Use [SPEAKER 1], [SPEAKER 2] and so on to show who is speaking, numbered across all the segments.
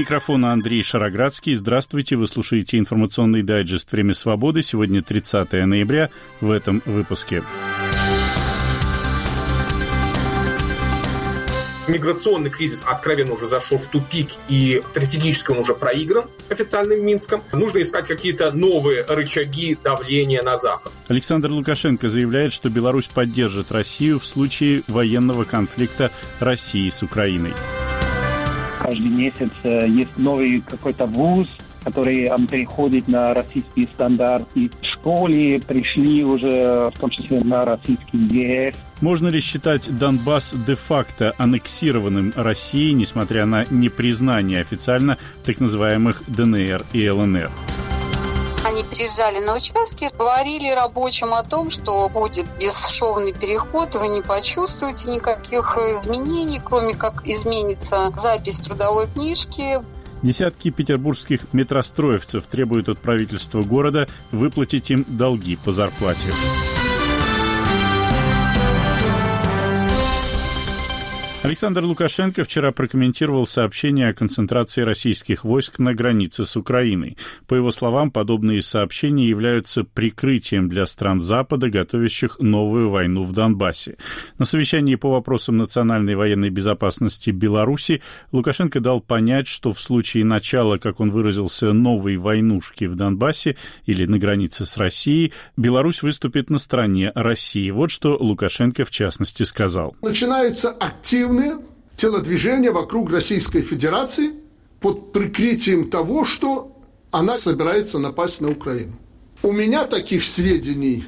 [SPEAKER 1] микрофона Андрей Шароградский. Здравствуйте, вы слушаете информационный дайджест «Время свободы». Сегодня 30 ноября в этом выпуске.
[SPEAKER 2] Миграционный кризис откровенно уже зашел в тупик, и стратегически он уже проигран официальным Минском. Нужно искать какие-то новые рычаги давления на Запад.
[SPEAKER 1] Александр Лукашенко заявляет, что Беларусь поддержит Россию в случае военного конфликта России с Украиной.
[SPEAKER 3] Каждый месяц есть новый какой-то вуз, который переходит на российский стандарт. И в школе пришли уже, в том числе, на российский язык.
[SPEAKER 1] Можно ли считать Донбасс де-факто аннексированным Россией, несмотря на непризнание официально так называемых ДНР и ЛНР?
[SPEAKER 4] Они приезжали на участки, говорили рабочим о том, что будет бесшовный переход, вы не почувствуете никаких изменений, кроме как изменится запись трудовой книжки.
[SPEAKER 1] Десятки петербургских метростроевцев требуют от правительства города выплатить им долги по зарплате. Александр Лукашенко вчера прокомментировал сообщение о концентрации российских войск на границе с Украиной. По его словам, подобные сообщения являются прикрытием для стран Запада, готовящих новую войну в Донбассе. На совещании по вопросам национальной военной безопасности Беларуси Лукашенко дал понять, что в случае начала, как он выразился, новой войнушки в Донбассе или на границе с Россией, Беларусь выступит на стороне России. Вот что Лукашенко в частности сказал.
[SPEAKER 5] Начинаются активные телодвижения вокруг Российской Федерации под прикрытием того, что она собирается напасть на Украину. У меня таких сведений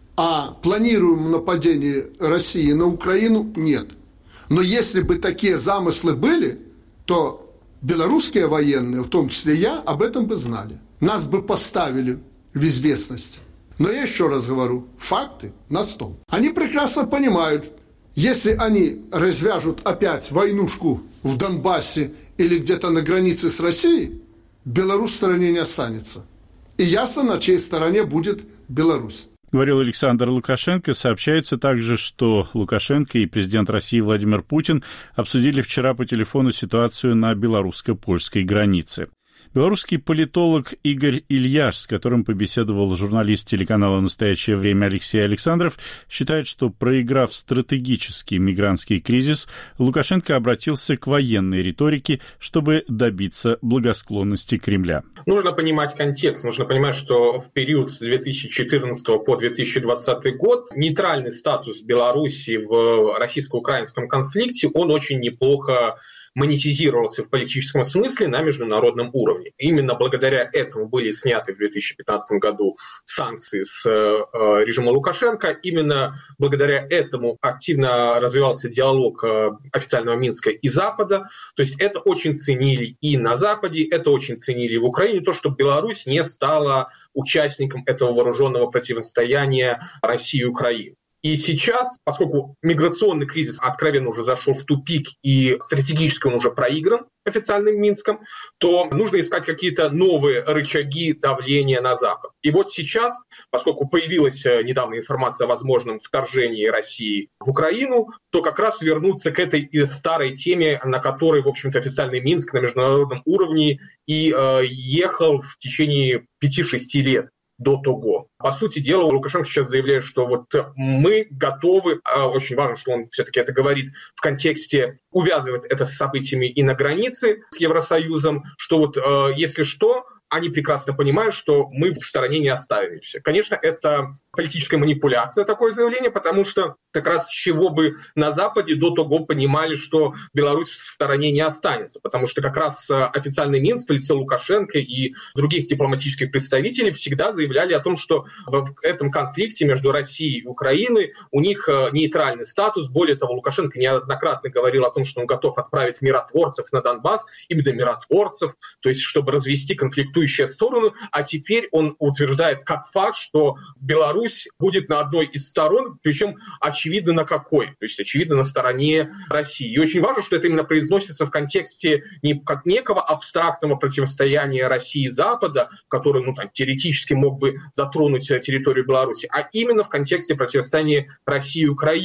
[SPEAKER 5] о планируемом нападении России на Украину нет. Но если бы такие замыслы были, то белорусские военные, в том числе я, об этом бы знали. Нас бы поставили в известность. Но я еще раз говорю, факты на стол. Они прекрасно понимают, если они развяжут опять войнушку в Донбассе или где-то на границе с Россией, Беларусь в стороне не останется. И ясно, на чьей стороне будет Беларусь.
[SPEAKER 1] Говорил Александр Лукашенко. Сообщается также, что Лукашенко и президент России Владимир Путин обсудили вчера по телефону ситуацию на белорусско-польской границе. Белорусский политолог Игорь Ильяш, с которым побеседовал журналист телеканала «Настоящее время» Алексей Александров, считает, что, проиграв стратегический мигрантский кризис, Лукашенко обратился к военной риторике, чтобы добиться благосклонности Кремля.
[SPEAKER 2] Нужно понимать контекст, нужно понимать, что в период с 2014 по 2020 год нейтральный статус Беларуси в российско-украинском конфликте, он очень неплохо монетизировался в политическом смысле на международном уровне. Именно благодаря этому были сняты в 2015 году санкции с режима Лукашенко. Именно благодаря этому активно развивался диалог официального Минска и Запада. То есть это очень ценили и на Западе, это очень ценили и в Украине, то, что Беларусь не стала участником этого вооруженного противостояния России и Украины. И сейчас, поскольку миграционный кризис откровенно уже зашел в тупик, и стратегически он уже проигран официальным Минском, то нужно искать какие-то новые рычаги давления на Запад. И вот сейчас, поскольку появилась недавно информация о возможном вторжении России в Украину, то как раз вернуться к этой старой теме, на которой, в общем-то, официальный Минск на международном уровне и ехал в течение 5-6 лет. До того. По сути дела, Лукашенко сейчас заявляет, что вот мы готовы, очень важно, что он все-таки это говорит в контексте, увязывает это с событиями и на границе с Евросоюзом, что вот если что, они прекрасно понимают, что мы в стороне не оставимся. Конечно, это политическая манипуляция, такое заявление, потому что как раз с чего бы на Западе до того понимали, что Беларусь в стороне не останется, потому что как раз официальный Минск в лице Лукашенко и других дипломатических представителей всегда заявляли о том, что в этом конфликте между Россией и Украиной у них нейтральный статус. Более того, Лукашенко неоднократно говорил о том, что он готов отправить миротворцев на Донбасс, именно миротворцев, то есть чтобы развести конфликтующие стороны, а теперь он утверждает как факт, что Беларусь будет на одной из сторон, причем очевидно на какой, то есть очевидно на стороне России. И очень важно, что это именно произносится в контексте не как некого абстрактного противостояния России и Запада, который теоретически мог бы затронуть территорию Беларуси, а именно в контексте противостояния России и Украины.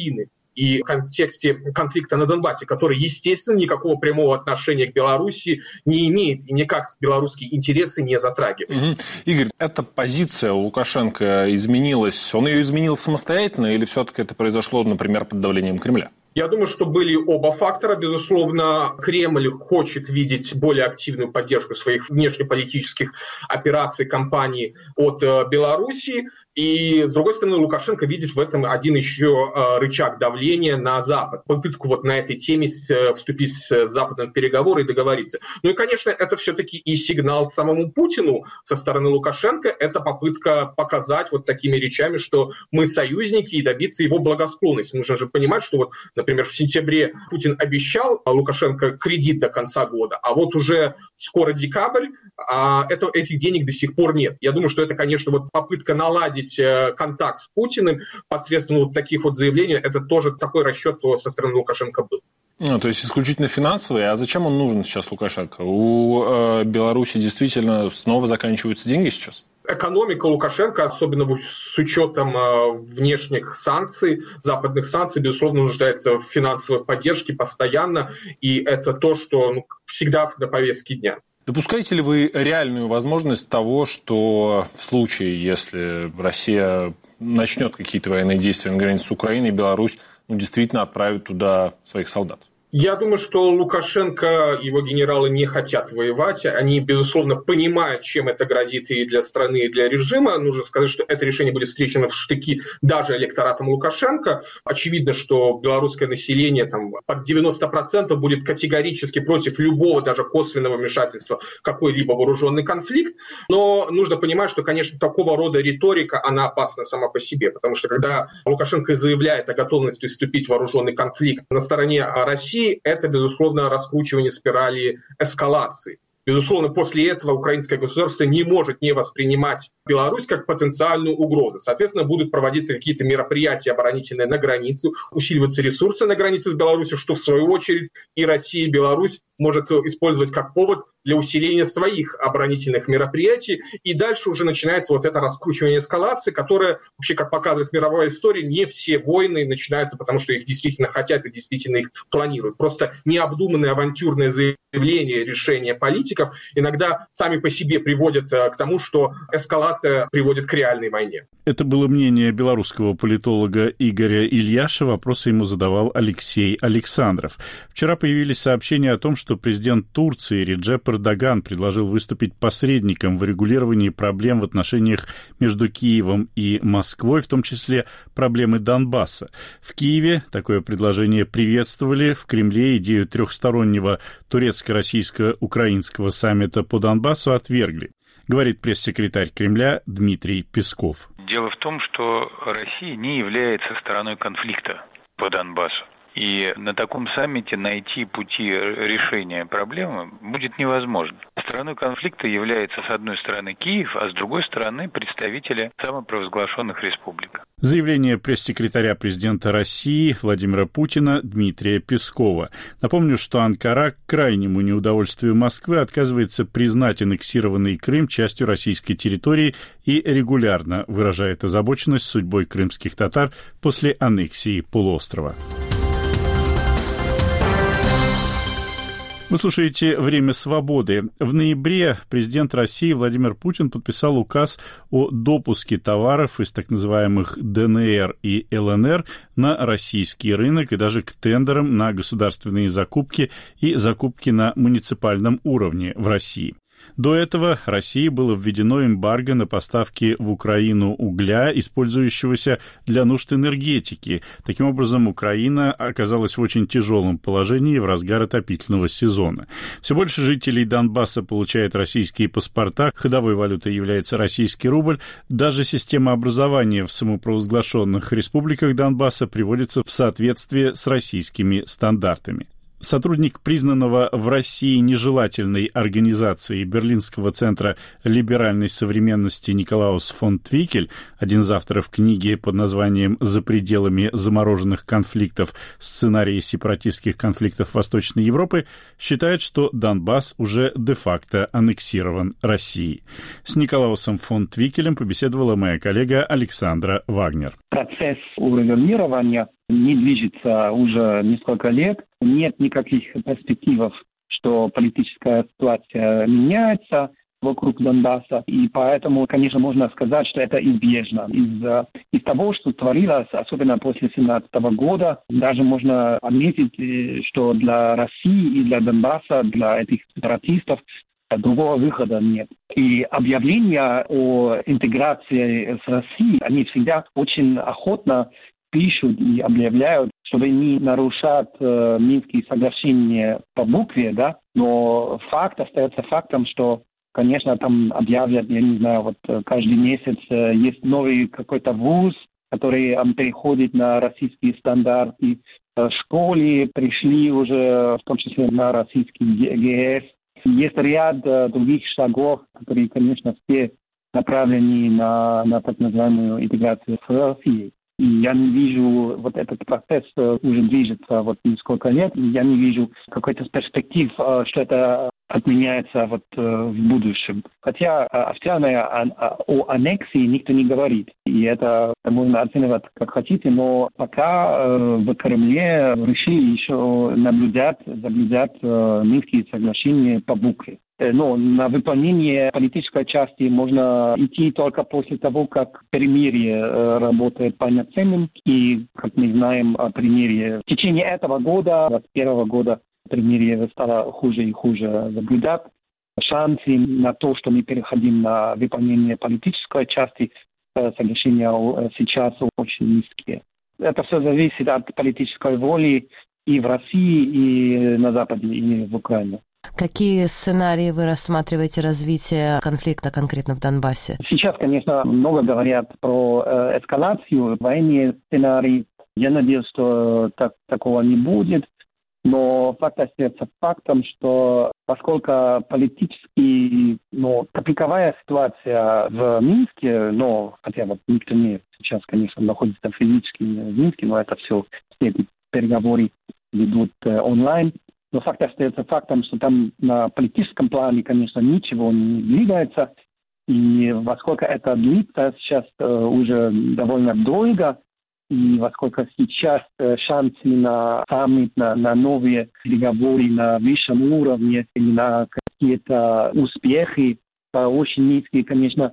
[SPEAKER 2] и в контексте конфликта на Донбассе, который, естественно, никакого прямого отношения к Беларуси не имеет и никак белорусские интересы не затрагивает.
[SPEAKER 6] Игорь, эта позиция у Лукашенко изменилась. Он ее изменил самостоятельно или все-таки это произошло, например, под давлением Кремля?
[SPEAKER 2] Я думаю, что были оба фактора. Безусловно, Кремль хочет видеть более активную поддержку своих внешнеполитических операций, кампаний от Беларуси. И, с другой стороны, Лукашенко видит в этом один еще рычаг давления на Запад. Попытку вот на этой теме вступить с Западом в переговоры и договориться. Ну и, конечно, это все-таки и сигнал самому Путину со стороны Лукашенко. Это попытка показать вот такими речами, что мы союзники, и добиться его благосклонности. Нужно же понимать, что вот, например, в сентябре Путин обещал Лукашенко кредит до конца года, а вот уже скоро декабрь, а этих денег до сих пор нет. Я думаю, что это, конечно, вот попытка наладить контакт с Путиным посредством вот таких вот заявлений, это тоже такой расчет со стороны Лукашенко был.
[SPEAKER 6] То есть исключительно финансовый. А зачем он нужен сейчас Лукашенко? У Беларуси действительно снова заканчиваются деньги сейчас?
[SPEAKER 2] Экономика Лукашенко, особенно с учетом внешних санкций, западных санкций, безусловно, нуждается в финансовой поддержке постоянно, и это то, что всегда на повестке дня.
[SPEAKER 6] Допускаете ли вы реальную возможность того, что в случае, если Россия начнет какие-то военные действия на границе с Украиной, Беларусь действительно отправит туда своих солдат?
[SPEAKER 2] Я думаю, что Лукашенко и его генералы не хотят воевать. Они, безусловно, понимают, чем это грозит и для страны, и для режима. Нужно сказать, что это решение будет встречено в штыки даже электоратом Лукашенко. Очевидно, что белорусское население под 90% будет категорически против любого даже косвенного вмешательства в какой-либо вооруженный конфликт. Но нужно понимать, что, конечно, такого рода риторика, она опасна сама по себе. Потому что когда Лукашенко заявляет о готовности вступить в вооруженный конфликт на стороне России, это, безусловно, раскручивание спирали эскалации. Безусловно, после этого украинское государство не может не воспринимать Беларусь как потенциальную угрозу. Соответственно, будут проводиться какие-то мероприятия оборонительные на границе, усиливаться ресурсы на границе с Беларусью, что, в свою очередь, и Россия, и Беларусь может использовать как повод для усиления своих оборонительных мероприятий. И дальше уже начинается вот это раскручивание эскалации, которое, вообще, как показывает мировая история, не все войны начинаются, потому что их действительно хотят и действительно их планируют. Просто необдуманные авантюрные заявления, решения политиков иногда сами по себе приводят к тому, что эскалация приводит к реальной войне.
[SPEAKER 1] Это было мнение белорусского политолога Игоря Ильяша. Вопросы ему задавал Алексей Александров. Вчера появились сообщения о том, что президент Турции Реджеп Эрдоган предложил выступить посредником в регулировании проблем в отношениях между Киевом и Москвой, в том числе проблемы Донбасса. В Киеве такое предложение приветствовали, в Кремле идею трехстороннего турецко-российско-украинского саммита по Донбассу отвергли, говорит пресс-секретарь Кремля Дмитрий Песков.
[SPEAKER 7] Дело в том, что Россия не является стороной конфликта по Донбассу. И на таком саммите найти пути решения проблемы будет невозможно. Стороной конфликта является, с одной стороны, Киев, а с другой стороны, представители самопровозглашенных республик.
[SPEAKER 1] Заявление пресс-секретаря президента России Владимира Путина Дмитрия Пескова. Напомню, что Анкара к крайнему неудовольствию Москвы отказывается признать аннексированный Крым частью российской территории и регулярно выражает озабоченность судьбой крымских татар после аннексии полуострова. Вы слушаете «Время свободы». В ноябре президент России Владимир Путин подписал указ о допуске товаров из так называемых ДНР и ЛНР на российский рынок и даже к тендерам на государственные закупки и закупки на муниципальном уровне в России. До этого России было введено эмбарго на поставки в Украину угля, использующегося для нужд энергетики. Таким образом, Украина оказалась в очень тяжелом положении в разгар отопительного сезона. Все больше жителей Донбасса получают российские паспорта, ходовой валютой является российский рубль. Даже система образования в самопровозглашенных республиках Донбасса приводится в соответствие с российскими стандартами. Сотрудник признанного в России нежелательной организации Берлинского центра либеральной современности Николаус фон Твикель, один из авторов книги под названием «За пределами замороженных конфликтов. Сценарии сепаратистских конфликтов Восточной Европы», считает, что Донбасс уже де-факто аннексирован Россией. С Николаусом фон Твикелем побеседовала моя коллега Александра Вагнер.
[SPEAKER 3] Процесс урегулирования не движется уже несколько лет. Нет никаких перспектив, что политическая ситуация меняется вокруг Донбасса. И поэтому, конечно, можно сказать, что это избежно. Из того, что творилось, особенно после 2017 года, даже можно отметить, что для России и для Донбасса, для этих сепаратистов, другого выхода нет. И объявления о интеграции с Россией, они всегда очень охотно пишут и объявляют, чтобы не нарушать Минские соглашения по букве, да, но факт остается фактом, что, конечно, там объявят, я не знаю, вот каждый месяц есть новый какой-то вуз, который переходит на российские стандарты. В школе пришли уже, в том числе на российский ГС. Есть ряд других шагов, которые, конечно, все направлены на так называемую интеграцию с Россией. И я не вижу, вот этот процесс уже движется вот несколько лет, и я не вижу какой-то перспектив, что это отменяется вот в будущем. Хотя официально о аннексии никто не говорит. И это можно оценивать как хотите, но пока в Кремле решили еще наблюдать Минские соглашения по букве. Но на выполнение политической части можно идти только после того, как перемирие работает полноценным. И, как мы знаем о примере, в течение этого года, 2021 года, примирие стало хуже и хуже наблюдать. Шансы на то, что мы переходим на выполнение политической части соглашения сейчас очень низкие. Это все зависит от политической воли и в России, и на Западе, и в Украине.
[SPEAKER 8] Какие сценарии вы рассматриваете развития конфликта конкретно в Донбассе?
[SPEAKER 3] Сейчас, конечно, много говорят про эскалацию, военные сценарии. Я надеюсь, что такого не будет. Но факт остается фактом, что поскольку политически, тупиковая ситуация в Минске, хотя вот никто не сейчас, конечно, находится физически в Минске, но это все эти переговоры ведут онлайн. Но факт остается фактом, что там на политическом плане, конечно, ничего не двигается. И поскольку это длится сейчас уже довольно долго, и поскольку сейчас шансы на саммит, на новые переговоры на высшем уровне и на какие-то успехи очень низкие, конечно,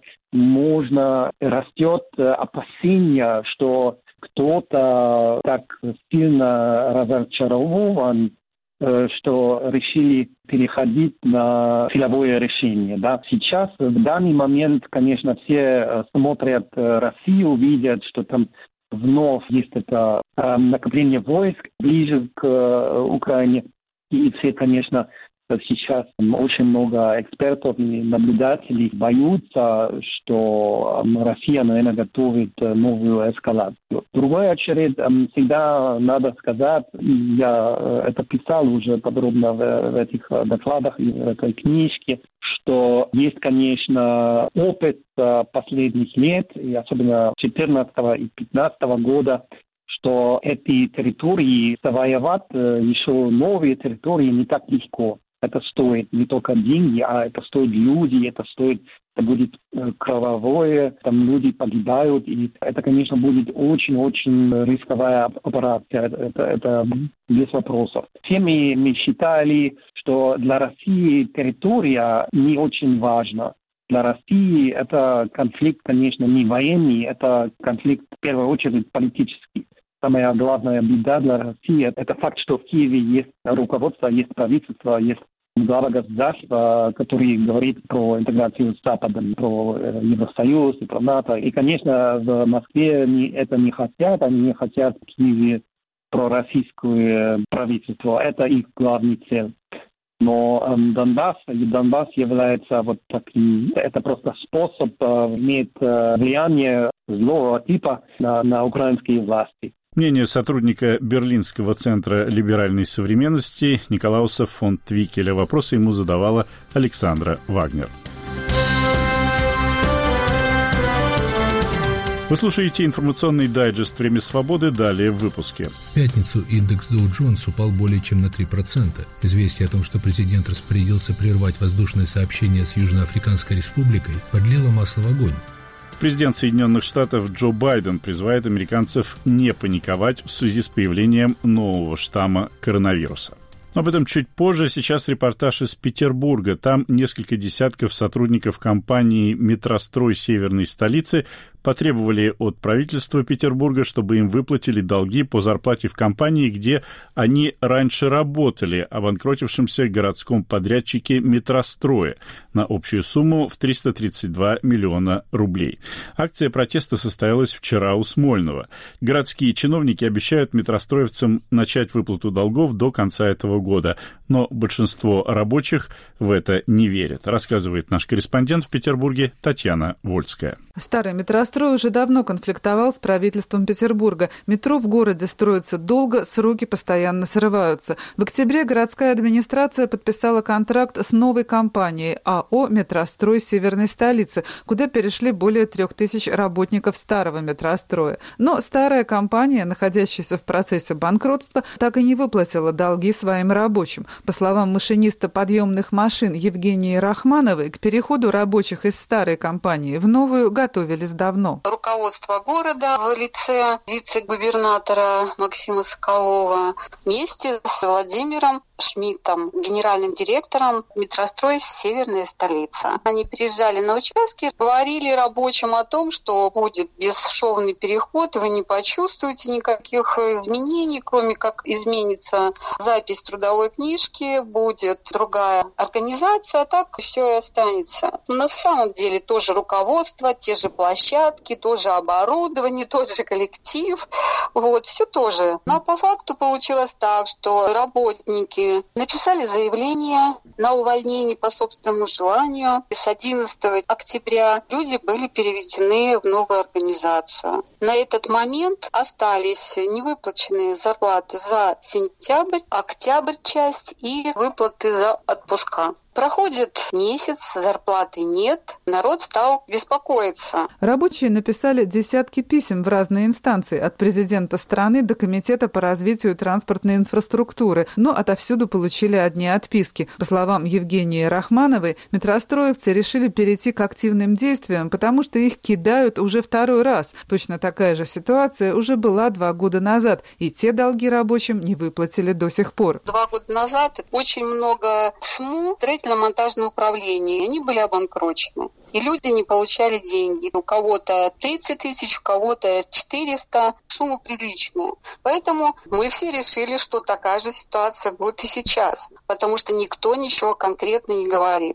[SPEAKER 3] растет опасение, что кто-то так сильно разочарован, что решили переходить на силовое решение. Да. Сейчас, в данный момент, конечно, все смотрят Россию, видят, что там вновь есть это накопление войск ближе к Украине. И все, конечно, сейчас очень много экспертов и наблюдателей боятся, что Россия, наверное, готовит новую эскалацию. В другой очередь, всегда надо сказать, я это писал уже подробно в этих докладах и в этой книжке, что есть, конечно, опыт последних лет, и особенно 2014 и 2015 года, что эти территории завоевать, еще новые территории не так легко. Это стоит не только деньги, а это стоит люди, это будет кровавое, там люди погибают, и это, конечно, будет очень-очень рисковая операция, это без вопросов. Все мы считали, что для России территория не очень важна. Для России это конфликт, конечно, не военный, это конфликт, в первую очередь, политический. Самая главная беда для России – это факт, что в Киеве есть руководство, есть правительство, есть глава государства, который говорит про интеграцию с Западом, про Евросоюз и про НАТО. И, конечно, в Москве это не хотят, они не хотят в Киеве пророссийское правительство. Это их главная цель. Но Донбасс является вот таким, это просто способ иметь влияние злого типа на украинские власти.
[SPEAKER 1] Мнение сотрудника Берлинского центра либеральной современности Николауса фон Твикеля. Вопросы ему задавала Александра Вагнер. Вы слушаете информационный дайджест «Время свободы». Далее в выпуске.
[SPEAKER 9] В пятницу индекс Dow Jones упал более чем на 3%. Известие о том, что президент распорядился прервать воздушное сообщение с Южноафриканской республикой, подлило масло в огонь.
[SPEAKER 1] Президент Соединенных Штатов Джо Байден призывает американцев не паниковать в связи с появлением нового штамма коронавируса. Об этом чуть позже. Сейчас репортаж из Петербурга. Там несколько десятков сотрудников компании «Метрострой» северной столицы потребовали от правительства Петербурга, чтобы им выплатили долги по зарплате в компании, где они раньше работали, обанкротившемся городском подрядчике «Метростроя» на общую сумму в 332 миллиона рублей. Акция протеста состоялась вчера у Смольного. Городские чиновники обещают метростроевцам начать выплату долгов до конца этого года, но большинство рабочих в это не верят, рассказывает наш корреспондент в Петербурге Татьяна Вольская.
[SPEAKER 10] Старый метрострой уже давно конфликтовал с правительством Петербурга. Метро в городе строится долго, сроки постоянно срываются. В октябре городская администрация подписала контракт с новой компанией АО «Метрострой» северной столицы, куда перешли более 3000 работников старого метростроя. Но старая компания, находящаяся в процессе банкротства, так и не выплатила долги своим рабочим. По словам машиниста подъемных машин Евгении Рахмановой, к переходу рабочих из старой компании в новую готовились давно.
[SPEAKER 4] Руководство города в лице вице-губернатора Максима Соколова вместе с Владимиром Шмидтом, генеральным директором «Метрострой» северная столица. Они приезжали на участки, говорили рабочим о том, что будет бесшовный переход, вы не почувствуете никаких изменений, кроме как изменится запись трудовой книжки, будет другая организация, так все и останется. На самом деле тоже руководство, те же площадки, тоже оборудование, тот же коллектив, все тоже. Но по факту получилось так, что работники написали заявление на увольнение по собственному желанию. И с 11 октября люди были переведены в новую организацию. На этот момент остались невыплаченные зарплаты за сентябрь, октябрь часть и выплаты за отпуска. Проходит месяц, зарплаты нет, народ стал беспокоиться.
[SPEAKER 10] Рабочие написали десятки писем в разные инстанции, от президента страны до Комитета по развитию транспортной инфраструктуры, но отовсюду получили одни отписки. По словам Евгении Рахмановой, метростроевцы решили перейти к активным действиям, потому что их кидают уже второй раз. Точно такая же ситуация уже была 2 года назад, и те долги рабочим не выплатили до сих пор.
[SPEAKER 4] 2 года назад очень много СМУ, строительно-монтажное управление, они были обанкрочены. И люди не получали деньги. У кого-то 30 тысяч, у кого-то 400. Сумма приличная. Поэтому мы все решили, что такая же ситуация будет и сейчас. Потому что никто ничего конкретно не говорит.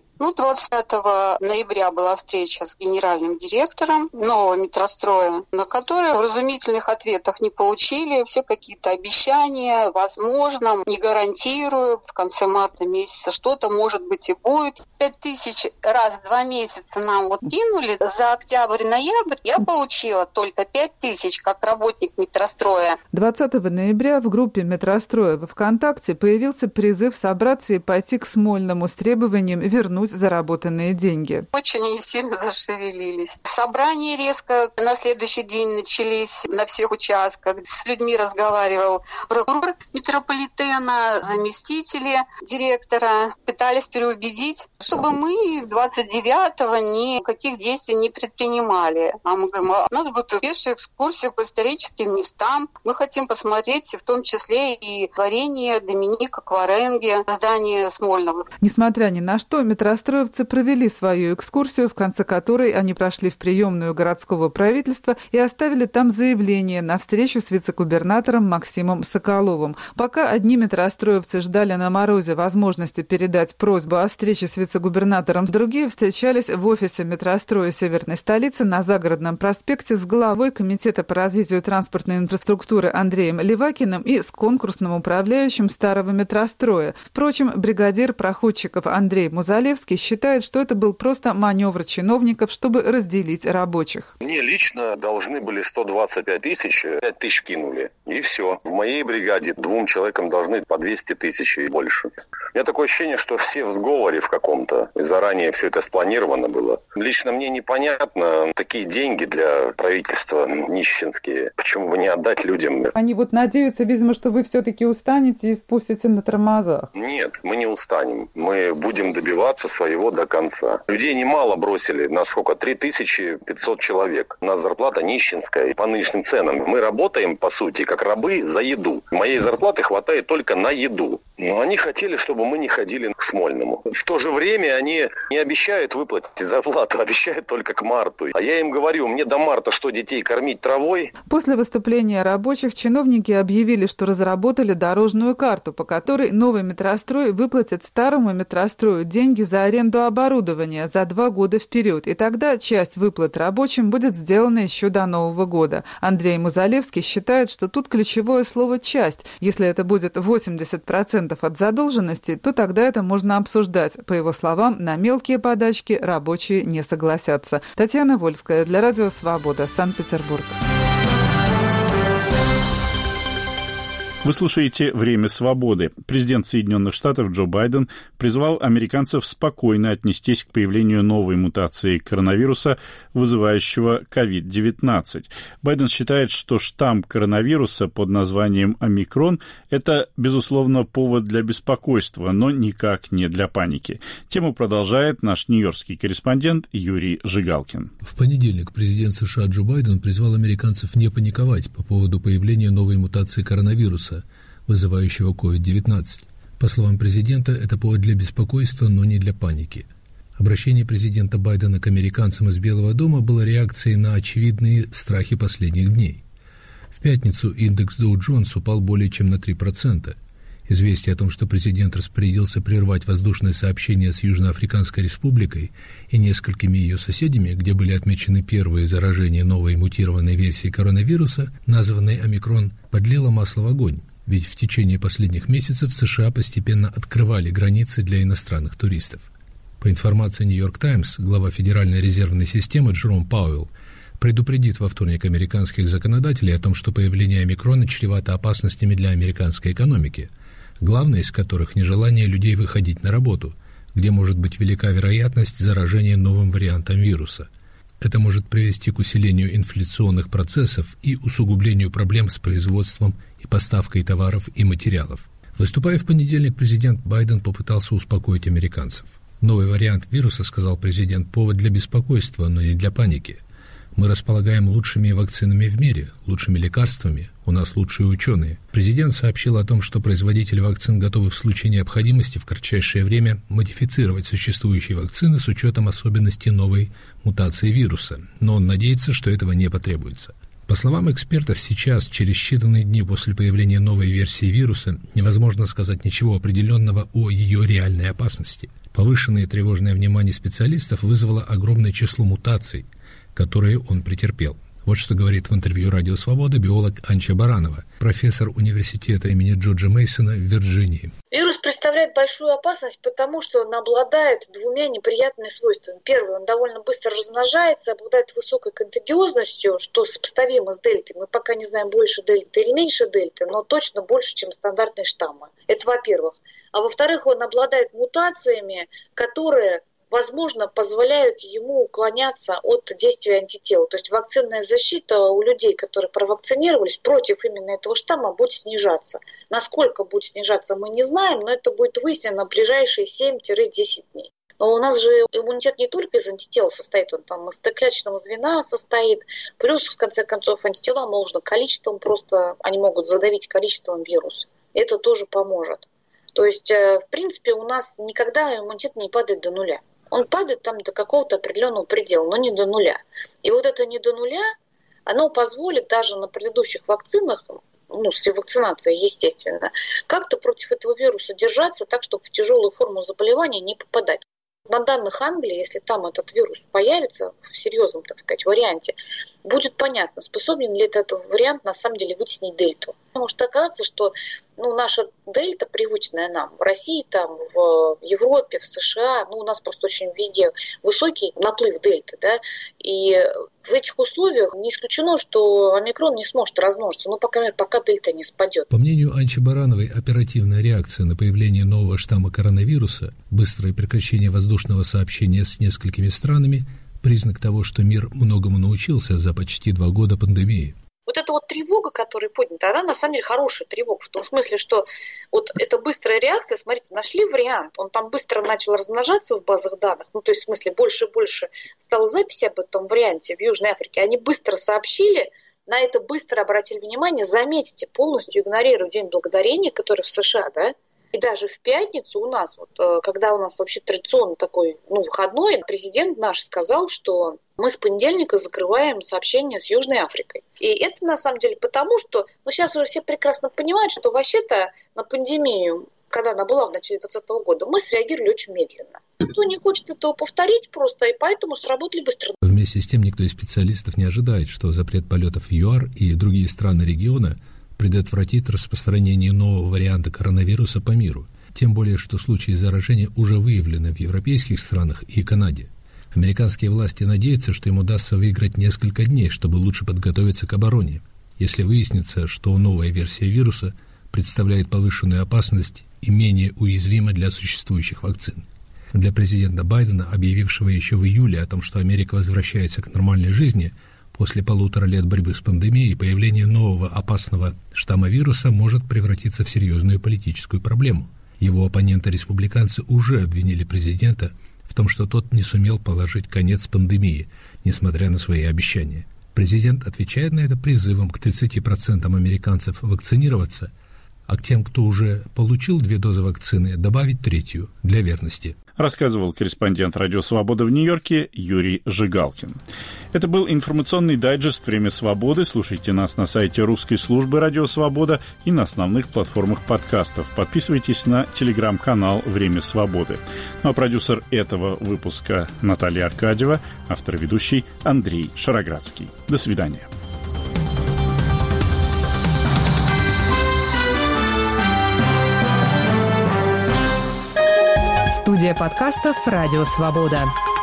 [SPEAKER 4] 25 ноября была встреча с генеральным директором нового метростроя, на которой вразумительных ответов не получили. Все какие-то обещания, возможно, не гарантирую. В конце марта месяца что-то, может быть, и будет. 5000 раз в 2 месяца нам кинули. За октябрь-ноябрь я получила только 5000 как работник метростроя.
[SPEAKER 10] 20 ноября в группе метростроя во ВКонтакте появился призыв собраться и пойти к Смольному с требованием вернуть заработанные деньги.
[SPEAKER 4] Очень они сильно зашевелились. Собрания резко на следующий день начались на всех участках. С людьми разговаривал прокурор метрополитена, заместители директора. Пытались переубедить, чтобы мы 29-го никаких действий не предпринимали. А мы говорим, у нас будет пешая экскурсия по историческим местам. Мы хотим посмотреть в том числе и творение Доминика Кваренге, здание Смольного.
[SPEAKER 10] Несмотря ни на что, метростроевцы провели свою экскурсию, в конце которой они прошли в приемную городского правительства и оставили там заявление на встречу с вице-губернатором Максимом Соколовым. Пока одни метростроевцы ждали на морозе возможности передать просьбу о встрече с вице-губернатором, другие встречались в офисе метростроя северной столицы на Загородном проспекте с главой Комитета по развитию транспортной инфраструктуры Андреем Левакиным и с конкурсным управляющим старого метростроя. Впрочем, бригадир проходчиков Андрей Музалевский считает, что это был просто маневр чиновников, чтобы разделить рабочих.
[SPEAKER 11] Мне лично должны были 125 тысяч, 5 тысяч кинули, и все. В моей бригаде 2 человекам должны по 200 тысяч и больше. У меня такое ощущение, что все в сговоре в каком-то, и заранее все это спланировано было. Лично мне непонятно, такие деньги для правительства нищенские, почему бы не отдать людям?
[SPEAKER 10] Они надеются, видимо, что вы все-таки устанете и спустите на тормозах.
[SPEAKER 11] Нет, мы не устанем. Мы будем добиваться своего до конца. Людей немало бросили, на сколько? 3500 человек. У нас зарплата нищенская по нынешним ценам. Мы работаем, по сути, как рабы за еду. Моей зарплаты хватает только на еду. Но они хотели, чтобы мы не ходили к Смольному. В то же время они не обещают выплатить зарплату, обещают только к марту. А я им говорю, мне до марта что, детей кормить травой?
[SPEAKER 10] После выступления рабочих чиновники объявили, что разработали дорожную карту, по которой новый метрострой выплатит старому метрострою деньги за аренду оборудования за 2 года вперед. И тогда часть выплат рабочим будет сделана еще до Нового года. Андрей Музалевский считает, что тут ключевое слово «часть». Если это будет 80% от задолженности, то тогда это можно обсуждать. По его словам, на мелкие подачки рабочие не согласятся. Татьяна Вольская для Радио Свобода, Санкт-Петербург.
[SPEAKER 1] Вы слушаете «Время свободы». Президент Соединенных Штатов Джо Байден призвал американцев спокойно отнестись к появлению новой мутации коронавируса, вызывающего COVID-19. Байден считает, что штамм коронавируса под названием «Омикрон» — это, безусловно, повод для беспокойства, но никак не для паники. Тему продолжает наш нью-йоркский корреспондент Юрий Жигалкин.
[SPEAKER 9] В понедельник президент США Джо Байден призвал американцев не паниковать по поводу появления новой мутации коронавируса, вызывающего COVID-19. По словам президента, это повод для беспокойства, но не для паники. Обращение президента Байдена к американцам из Белого дома было реакцией на очевидные страхи последних дней. В пятницу индекс Dow Jones упал более чем на 3%. Известие о том, что президент распорядился прервать воздушное сообщение с Южноафриканской республикой и несколькими ее соседями, где были отмечены первые заражения новой мутированной версии коронавируса, названной «Омикрон», подлило масло в огонь. Ведь в течение последних месяцев США постепенно открывали границы для иностранных туристов. По информации «Нью-Йорк Таймс», глава Федеральной резервной системы Джером Пауэлл предупредит во вторник американских законодателей о том, что появление омикрона чревато опасностями для американской экономики, главное из которых нежелание людей выходить на работу, где может быть велика вероятность заражения новым вариантом вируса. Это может привести к усилению инфляционных процессов и усугублению проблем с производством и поставкой товаров и материалов. Выступая в понедельник, президент Байден попытался успокоить американцев. Новый вариант вируса, сказал президент, повод для беспокойства, но не для паники. Мы располагаем лучшими вакцинами в мире, лучшими лекарствами, у нас лучшие ученые. Президент сообщил о том, что производители вакцин готовы в случае необходимости в кратчайшее время модифицировать существующие вакцины с учетом особенностей новой мутации вируса, но он надеется, что этого не потребуется. По словам экспертов, сейчас, через считанные дни после появления новой версии вируса, невозможно сказать ничего определенного о ее реальной опасности. Повышенное тревожное внимание специалистов вызвало огромное число мутаций, которые он претерпел. Вот что говорит в интервью «Радио Свобода» биолог Анча Баранова, профессор университета имени Джорджа Мейсона в Вирджинии.
[SPEAKER 12] Вирус представляет большую опасность, потому что он обладает 2 неприятными свойствами. Первое, он довольно быстро размножается, обладает высокой контагиозностью, что сопоставимо с дельтой. Мы пока не знаем, больше дельты или меньше дельты, но точно больше, чем стандартные штаммы. Это во-первых. А во-вторых, он обладает мутациями, которые, возможно, позволяют ему уклоняться от действия антител. То есть вакцинная защита у людей, которые провакцинировались против именно этого штамма, будет снижаться. Насколько будет снижаться, мы не знаем, но это будет выяснено в ближайшие 7-10 дней. Но у нас же иммунитет не только из антител состоит, он там из Т-клеточного звена состоит. Плюс, в конце концов, антитела можно количеством просто, они могут задавить количеством вируса. Это тоже поможет. То есть, в принципе, у нас никогда иммунитет не падает до нуля. Он падает там до какого-то определенного предела, но не до нуля. И вот это не до нуля, оно позволит даже на предыдущих вакцинах, с вакцинацией, естественно, как-то против этого вируса держаться так, чтобы в тяжелую форму заболевания не попадать. На данных Англии, если там этот вирус появится в серьезном, так сказать, варианте, будет понятно, способен ли этот вариант на самом деле вытеснить дельту. Может оказаться, что наша дельта, привычная нам, в России, там, в Европе, в США, у нас просто очень везде высокий наплыв дельты, да, и в этих условиях не исключено, что омикрон не сможет размножиться, пока дельта не спадет.
[SPEAKER 9] По мнению Анчи Барановой, оперативная реакция на появление нового штамма коронавируса, быстрое прекращение воздушного сообщения с несколькими странами – признак того, что мир многому научился за почти 2 года пандемии.
[SPEAKER 12] Вот это тревога, которая поднята, она на самом деле хорошая тревога, в том смысле, что вот эта быстрая реакция, смотрите, нашли вариант, он там быстро начал размножаться в базах данных, ну, то есть, в смысле, больше и больше стало записи об этом варианте в Южной Африке, они быстро сообщили, на это быстро обратили внимание, заметьте, полностью игнорируя День Благодарения, который в США, да, и даже в пятницу у нас, вот, когда у нас вообще традиционно такой, выходной, президент наш сказал, что мы с понедельника закрываем сообщения с Южной Африкой. И это на самом деле потому, что, сейчас уже все прекрасно понимают, что вообще-то на пандемию, когда она была в начале 2020 года, мы среагировали очень медленно. Никто не хочет этого повторить просто, и поэтому сработали быстро.
[SPEAKER 9] Вместе с тем, никто из специалистов не ожидает, что запрет полетов в ЮАР и другие страны региона предотвратит распространение нового варианта коронавируса по миру. Тем более, что случаи заражения уже выявлены в европейских странах и Канаде. Американские власти надеются, что им удастся выиграть несколько дней, чтобы лучше подготовиться к обороне, если выяснится, что новая версия вируса представляет повышенную опасность и менее уязвима для существующих вакцин. Для президента Байдена, объявившего еще в июле о том, что Америка возвращается к нормальной жизни, после 1,5 лет борьбы с пандемией появление нового опасного штамма вируса может превратиться в серьезную политическую проблему. Его оппоненты-республиканцы уже обвинили президента в том, что тот не сумел положить конец пандемии, несмотря на свои обещания. Президент отвечает на это призывом к 30% американцев вакцинироваться, а к тем, кто уже получил 2 дозы вакцины, добавить 3-ю для верности.
[SPEAKER 1] Рассказывал корреспондент «Радио Свобода» в Нью-Йорке Юрий Жигалкин. Это был информационный дайджест «Время свободы». Слушайте нас на сайте русской службы «Радио Свобода» и на основных платформах подкастов. Подписывайтесь на телеграм-канал «Время свободы». Ну а продюсер этого выпуска Наталья Аркадьева, автор и ведущий Андрей Шароградский. До свидания.
[SPEAKER 13] Студия подкастов «Радио Свобода».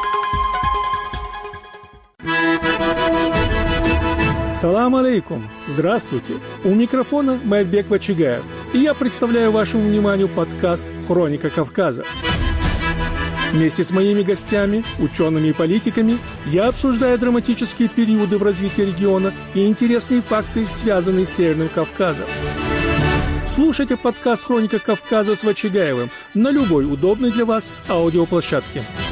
[SPEAKER 14] Салам алейкум. Здравствуйте. У микрофона Майрбек Вачигаев. И я представляю вашему вниманию подкаст «Хроника Кавказа». Вместе с моими гостями, учеными и политиками, я обсуждаю драматические периоды в развитии региона и интересные факты, связанные с Северным Кавказом. Слушайте подкаст «Хроника Кавказа» с Вачигаевым на любой удобной для вас аудиоплощадке.